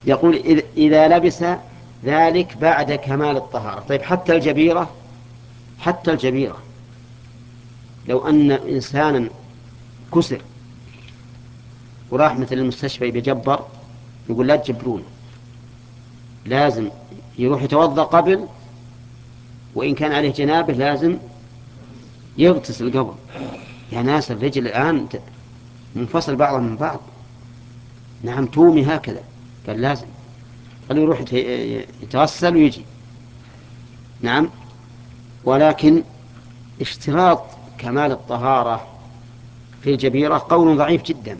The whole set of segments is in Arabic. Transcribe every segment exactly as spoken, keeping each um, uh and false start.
يقول إذ- إذا لبس ذلك بعد كمال الطهارة. طيب حتى الجبيرة، حتى الجبيرة لو أن إنسانا كسر وراح مثل المستشفى يجبر، يقول لا تجبرونه، لازم يروح يتوضأ قبل، وإن كان عليه جنابه لازم يغتسل قبل. يا ناس الرجل الآن منفصل بعضها من بعض. نعم تومي هكذا، قال لازم خليه يروح يت- يتغسل ويجي. نعم. ولكن اشتراط كمال الطهارة في الجبيرة قول ضعيف جدا.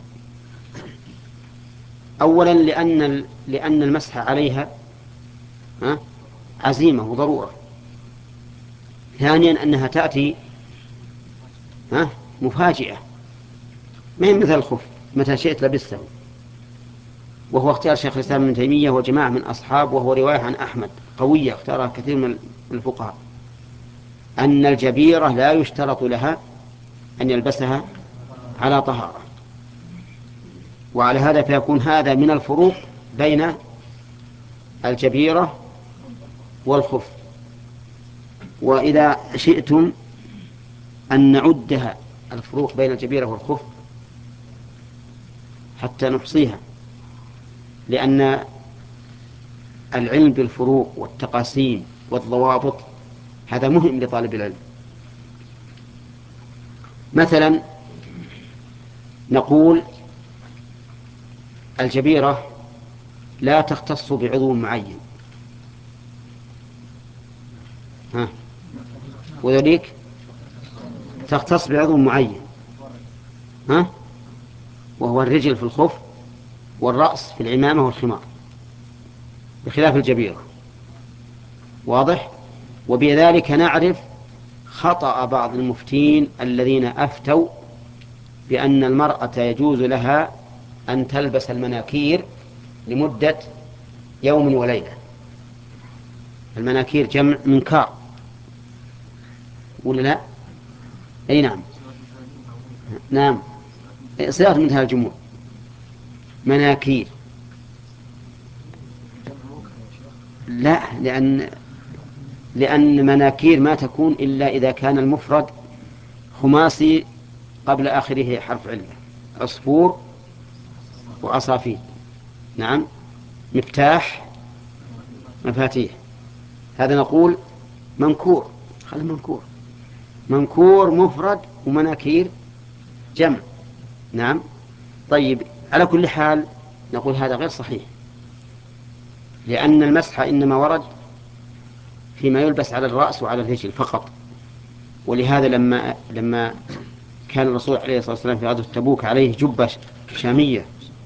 أولا لأن لأن المسح عليها ها عزيمة وضرورة. ثانيا أنها تأتي ها مفاجئة، ما هي مثل الخف متى شئت لبسته، وهو اختيار شيخ الإسلام ابن تيمية وجماعة من أصحاب، وهو رواية عن أحمد قوية اختارها كثير من الفقهاء، أن الجبيرة لا يشترط لها أن يلبسها على طهارة. وعلى هذا فيكون هذا من الفروق بين الجبيرة والخف. وإذا شئتم أن نعدها الفروق بين الجبيرة والخف حتى نحصيها، لأن العلم بالفروق والتقاسيم والضوابط هذا مهم لطالب العلم. مثلا نقول الجبيرة لا تختص بعضو معين، ها، وذلك تختص بعضو معين، ها، وهو الرجل في الخف والرأس في العمامة والخمار، بخلاف الجبيرة. واضح؟ وبذلك نعرف خطأ بعض المفتين الذين أفتوا بأن المرأة يجوز لها أن تلبس المناكير لمدة يوم وليلة. المناكير جمع منكار ولا لا؟ أي نعم. نعم صيغة منتهى الجموع مناكير. لا، لأن لأن مناكير ما تكون إلا إذا كان المفرد خماسي قبل آخره حرف علة، عصفور وعصافير. نعم. مفتاح، مفاتيح. هذا نقول منكور، خلي منكور، منكور مفرد ومناكير جمع. نعم. طيب على كل حال نقول هذا غير صحيح، لأن المسح إنما ورد فيما يلبس على الرأس وعلى الرجل فقط. ولهذا لما لما كان الرسول عليه الصلاة والسلام في غزوة تبوك عليه جبة شامية،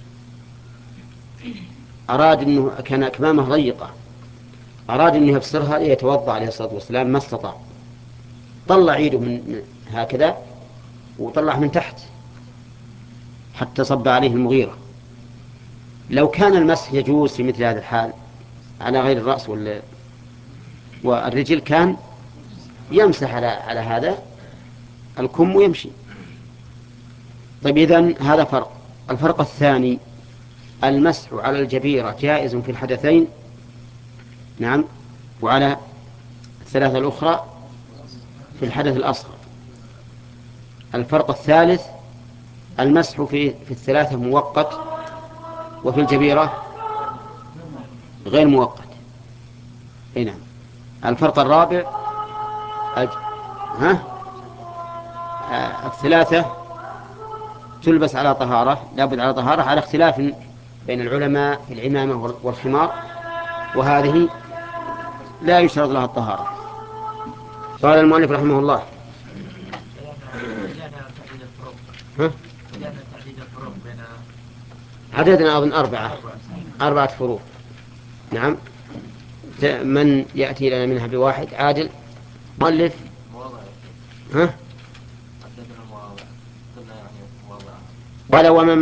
أراد أنه كان أكمامه ضيقة، أراد أنه يفسرها ليتوضأ عليه الصلاة والسلام، ما استطاع، طلع يده من هكذا وطلع من تحت حتى صب عليه المغيرة. لو كان المسح يجوز في مثل هذا الحال على غير الرأس والرجل كان يمسح على على هذا الكم ويمشي. طيب إذن هذا فرق. الفرق الثاني المسح على الجبيرة جائز في الحدثين، نعم، وعلى الثلاثة الأخرى في الحدث الأصغر. الفرق الثالث المسح في في الثلاثة مؤقت، وفي الجبيرة غير مؤقت. اي نعم. الفرق الرابع أج... ها آه، الثلاثة تلبس على طهارة، لابد على طهارة، على اختلاف بين العلماء في العمامة والخمار، وهذه لا يشترط لها الطهارة. قال المؤلف رحمه الله ها؟ عددنا أظن أربعة أربعة فروق. نعم. من يأتي لنا منها بواحد عادل مؤلف ها؟ قال ومن